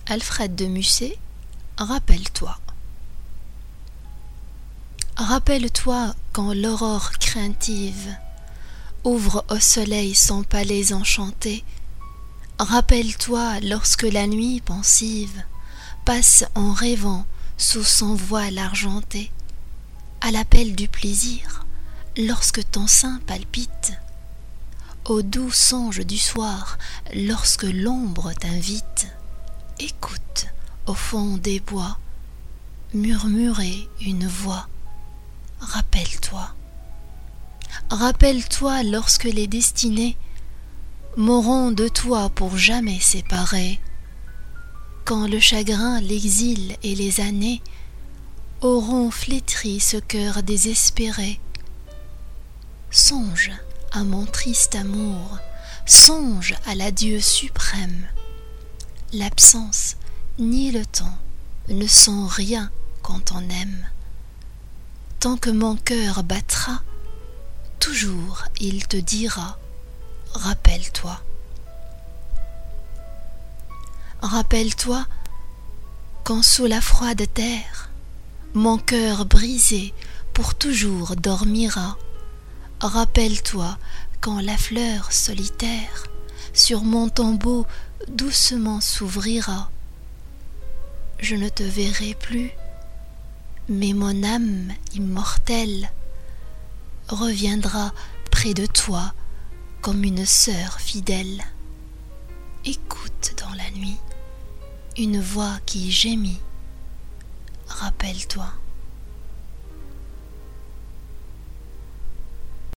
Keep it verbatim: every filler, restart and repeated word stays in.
Alfred de Musset, rappelle-toi. Rappelle-toi quand l'aurore craintive ouvre au soleil son palais enchanté. Rappelle-toi lorsque la nuit pensive passe en rêvant sous son voile argenté. À l'appel du plaisir, lorsque ton sein palpite, au doux songe du soir, lorsque l'ombre t'invite, écoute au fond des bois murmurer une voix. Rappelle-toi. Rappelle-toi lorsque les destinées mourront de toi pour jamais séparées, quand le chagrin, l'exil et les années auront flétri ce cœur désespéré. Songe à mon triste amour, songe à l'adieu suprême. L'absence ni le temps ne sont rien quand on aime. Tant que mon cœur battra, toujours il te dira, rappelle-toi. Rappelle-toi quand sous la froide terre, mon cœur brisé pour toujours dormira. Rappelle-toi quand la fleur solitaire sur mon tombeau doucement s'ouvrira. Je ne te verrai plus, mais mon âme immortelle reviendra près de toi comme une sœur fidèle. Écoute dans la nuit une voix qui gémit. Rappelle-toi.